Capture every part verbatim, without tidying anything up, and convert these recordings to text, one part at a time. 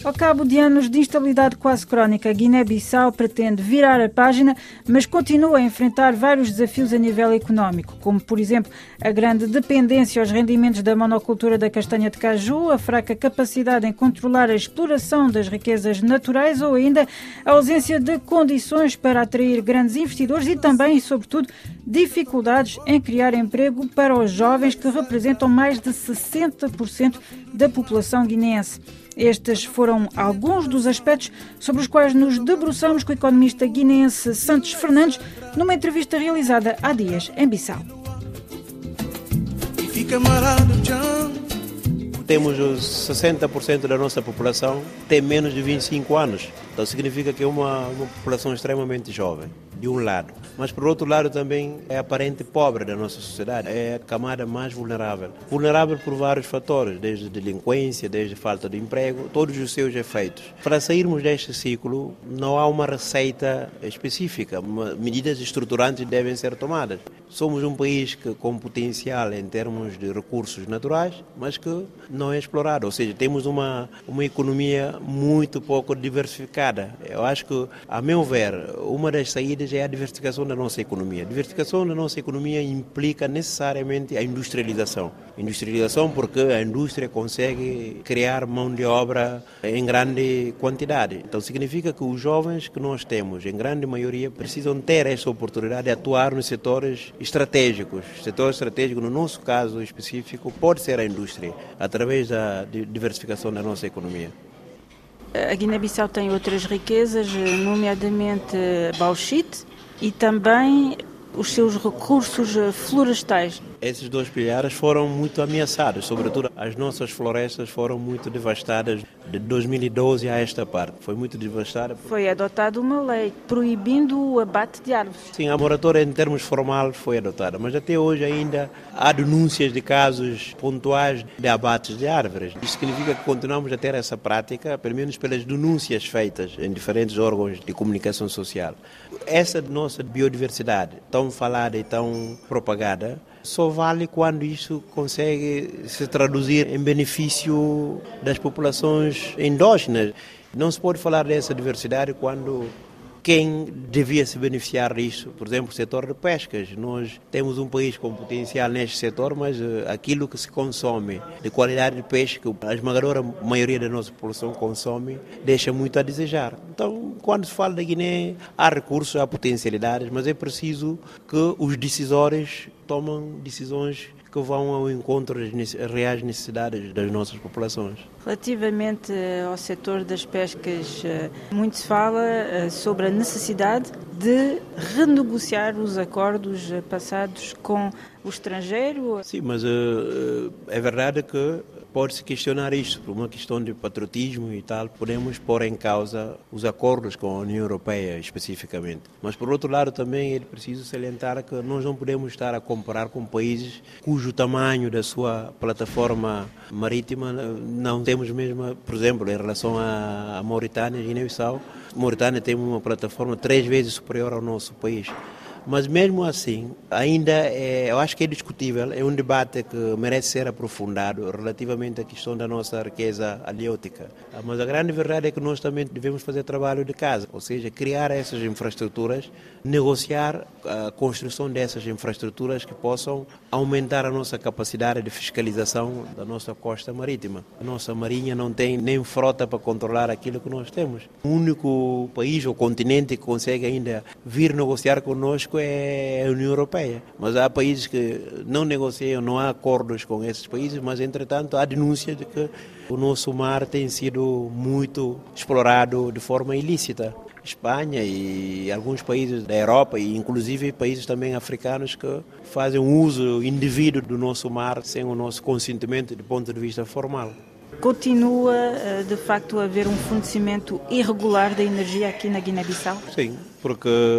Ao cabo de anos de instabilidade quase crónica, a Guiné-Bissau pretende virar a página, mas continua a enfrentar vários desafios a nível económico, como, por exemplo, a grande dependência aos rendimentos da monocultura da castanha de caju, a fraca capacidade em controlar a exploração das riquezas naturais ou ainda a ausência de condições para atrair grandes investidores e também, e sobretudo, dificuldades em criar emprego para os jovens, que representam mais de sessenta por cento da população guineense. Estes foram alguns dos aspectos sobre os quais nos debruçamos com o economista guineense Santos Fernandes numa entrevista realizada há dias em Bissau. Temos os sessenta por cento da nossa população tem menos de vinte e cinco anos. Então significa que é uma, uma população extremamente jovem, de um lado. Mas por outro lado também é a parente pobre da nossa sociedade, é a camada mais vulnerável. Vulnerável por vários fatores, desde delinquência, desde falta de emprego, todos os seus efeitos. Para sairmos deste ciclo, não há uma receita específica, medidas estruturantes devem ser tomadas. Somos um país que, com potencial em termos de recursos naturais, mas que não é explorado, ou seja, temos uma, uma economia muito pouco diversificada. Eu acho que, a meu ver, uma das saídas é a diversificação da nossa economia. A diversificação da nossa economia implica necessariamente a industrialização. Industrialização porque a indústria consegue criar mão de obra em grande quantidade. Então significa que os jovens que nós temos, em grande maioria, precisam ter essa oportunidade de atuar nos setores estratégicos. O setor estratégico, no nosso caso específico, pode ser a indústria, através da diversificação da nossa economia. A Guiné-Bissau tem outras riquezas, nomeadamente bauxite e também os seus recursos florestais. Esses dois pilares foram muito ameaçados, sobretudo as nossas florestas foram muito devastadas de dois mil e doze a esta parte. Foi muito devastada. Foi adotada uma lei proibindo o abate de árvores. Sim, a moratória em termos formais foi adotada, mas até hoje ainda há denúncias de casos pontuais de abates de árvores. Isso significa que continuamos a ter essa prática, pelo menos pelas denúncias feitas em diferentes órgãos de comunicação social. Essa nossa biodiversidade, tão falada e tão propagada, só vale quando isso consegue se traduzir em benefício das populações endógenas. Não se pode falar dessa diversidade quando quem devia se beneficiar disso, por exemplo, o setor de pescas. Nós temos um país com potencial neste setor, mas aquilo que se consome de qualidade de peixe, que a esmagadora maioria da nossa população consome, deixa muito a desejar. Então, quando se fala da Guiné, há recursos, há potencialidades, mas é preciso que os decisores tomem decisões que vão ao encontro das reais necessidades das nossas populações. Relativamente ao setor das pescas, muito se fala sobre a necessidade de renegociar os acordos passados com o estrangeiro. Sim, mas uh, é verdade que pode-se questionar isto, por uma questão de patriotismo e tal, podemos pôr em causa os acordos com a União Europeia especificamente. Mas por outro lado também é preciso salientar que nós não podemos estar a comparar com países cujo tamanho da sua plataforma marítima não temos mesmo, por exemplo, em relação à Mauritânia e Guiné-Bissau. A Mauritânia tem uma plataforma três vezes superior ao nosso país. Mas mesmo assim, ainda é, eu acho que é discutível, é um debate que merece ser aprofundado relativamente à questão da nossa riqueza haliótica. Mas a grande verdade é que nós também devemos fazer trabalho de casa, ou seja, criar essas infraestruturas, negociar a construção dessas infraestruturas que possam aumentar a nossa capacidade de fiscalização da nossa costa marítima. A nossa marinha não tem nem frota para controlar aquilo que nós temos. O único país ou continente que consegue ainda vir negociar conosco é a União Europeia, mas há países que não negociam, não há acordos com esses países, mas entretanto há denúncia de que o nosso mar tem sido muito explorado de forma ilícita. Espanha e alguns países da Europa e inclusive países também africanos que fazem um uso indevido do nosso mar sem o nosso consentimento do ponto de vista formal. Continua, de facto, a haver um fornecimento irregular da energia aqui na Guiné-Bissau? Sim, porque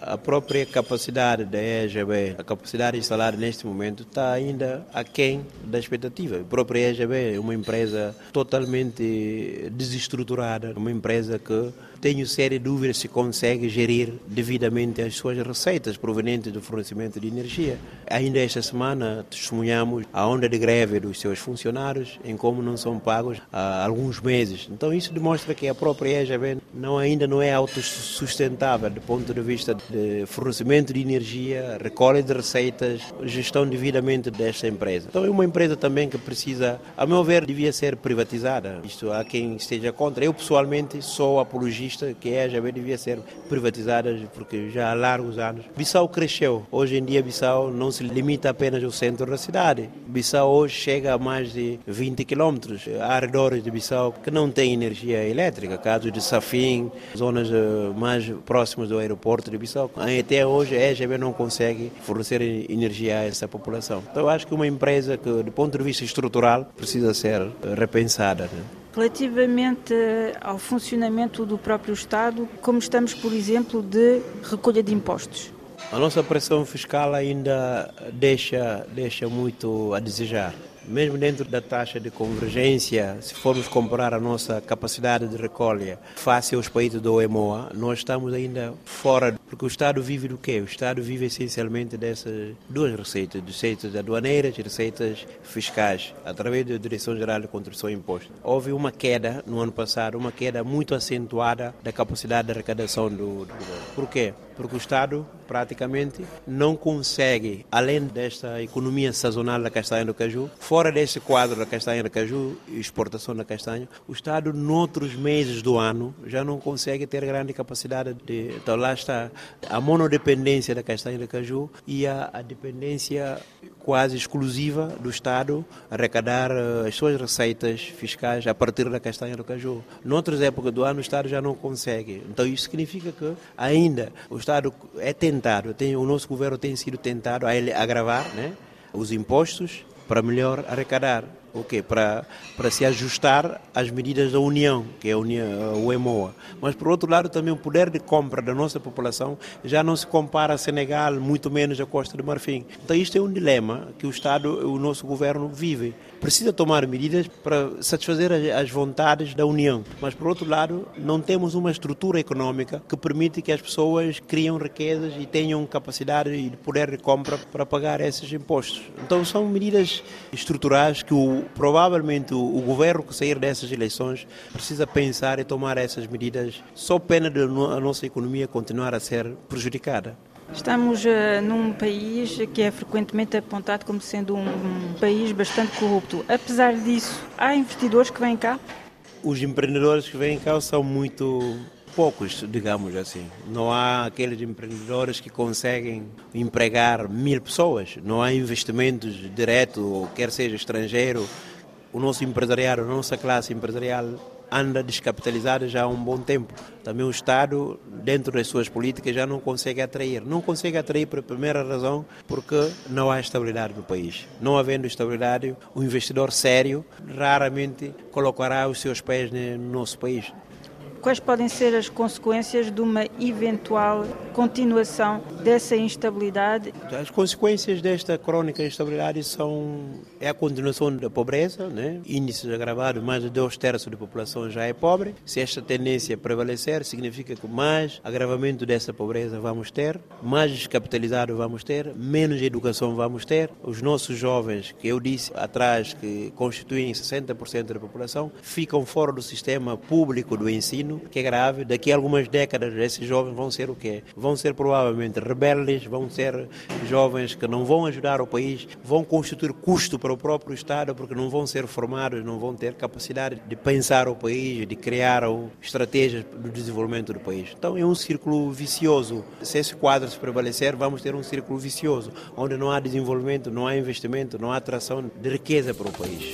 a própria capacidade da E G B, a capacidade instalada neste momento está ainda aquém da expectativa. A própria E G B é uma empresa totalmente desestruturada, uma empresa que tenho séria dúvida se consegue gerir devidamente as suas receitas provenientes do fornecimento de energia. Ainda esta semana testemunhamos a onda de greve dos seus funcionários, em como não são pagos há alguns meses. Então isso demonstra que a própria E G B não, ainda não é autossustentável do ponto de vista de fornecimento de energia, recolha de receitas, gestão devidamente desta empresa. Então é uma empresa também que precisa, a meu ver, devia ser privatizada. Isto há quem esteja contra. Eu pessoalmente sou apologista que a E G B devia ser privatizada porque já há largos anos. Bissau cresceu. Hoje em dia Bissau não se limita apenas ao centro da cidade. Bissau hoje chega a mais de vinte quilômetros. Há arredores de Bissau que não têm energia elétrica, casos de Safim, zonas mais próximas do aeroporto de Bissau. Até hoje a E G B não consegue fornecer energia a essa população. Então eu acho que uma empresa que, do ponto de vista estrutural, precisa ser repensada, né? Relativamente ao funcionamento do próprio Estado, como estamos, por exemplo, de recolha de impostos? A nossa pressão fiscal ainda deixa, deixa muito a desejar. Mesmo dentro da taxa de convergência, se formos comparar a nossa capacidade de recolha face aos países do E M O A, nós estamos ainda fora, porque o Estado vive do quê? O Estado vive essencialmente dessas duas receitas, receitas aduaneiras e receitas fiscais, através da Direção-Geral de Contribuição e Impostos. Houve uma queda no ano passado, uma queda muito acentuada da capacidade de arrecadação do, do Por quê? Porque o Estado praticamente não consegue, além desta economia sazonal da castanha do caju, fora deste quadro da castanha do caju e exportação da castanha, o Estado, noutros meses do ano, já não consegue ter grande capacidade de... Então lá está a monodependência da castanha do caju e a, a dependência quase exclusiva do Estado arrecadar uh, as suas receitas fiscais a partir da castanha do caju. Noutras épocas do ano o Estado já não consegue. Então isso significa que ainda o Estado é tentado, tem, o nosso governo tem sido tentado a ele agravar, né, os impostos para melhor arrecadar. O quê? Para, para se ajustar às medidas da União, que é a União, o E M O A. Mas, por outro lado, também o poder de compra da nossa população já não se compara a Senegal, muito menos a Costa do Marfim. Então, isto é um dilema que o Estado, o nosso governo vive. Precisa tomar medidas para satisfazer as vontades da União. Mas, por outro lado, não temos uma estrutura econômica que permite que as pessoas criem riquezas e tenham capacidade e poder de compra para pagar esses impostos. Então, são medidas estruturais que o provavelmente o, o governo que sair dessas eleições precisa pensar e tomar essas medidas, só pena de no, a nossa economia continuar a ser prejudicada. Estamos uh, num país que é frequentemente apontado como sendo um, um país bastante corrupto. Apesar disso, há investidores que vêm cá? Os empreendedores que vêm cá são muito poucos, digamos assim. Não há aqueles empreendedores que conseguem empregar mil pessoas. Não há investimentos direto, quer seja estrangeiro. O nosso empresariado, a nossa classe empresarial anda descapitalizada já há um bom tempo. Também o Estado, dentro das suas políticas, já não consegue atrair. Não consegue atrair por primeira razão porque não há estabilidade no país. Não havendo estabilidade, o investidor sério raramente colocará os seus pés no nosso país. Quais podem ser as consequências de uma eventual continuação dessa instabilidade? As consequências desta crónica instabilidade são é a continuação da pobreza, né? Índices agravados, mais de dois terços da população já é pobre. Se esta tendência prevalecer, significa que mais agravamento dessa pobreza vamos ter, mais descapitalizado vamos ter, menos educação vamos ter. Os nossos jovens, que eu disse atrás que constituem sessenta por cento da população, ficam fora do sistema público do ensino, que é grave. Daqui a algumas décadas esses jovens vão ser o quê? Vão ser provavelmente rebeldes, vão ser jovens que não vão ajudar o país, vão constituir custo para o próprio Estado porque não vão ser formados, não vão ter capacidade de pensar o país, de criar estratégias do desenvolvimento do país. Então é um círculo vicioso. Se esse quadro se prevalecer, vamos ter um círculo vicioso, onde não há desenvolvimento, não há investimento, não há atração de riqueza para o país.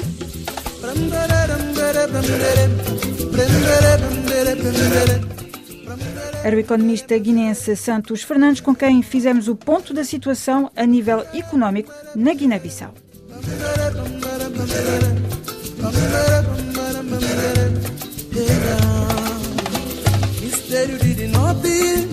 Era o economista guineense Santos Fernandes, com quem fizemos o ponto da situação a nível económico na Guiné-Bissau. Mistério de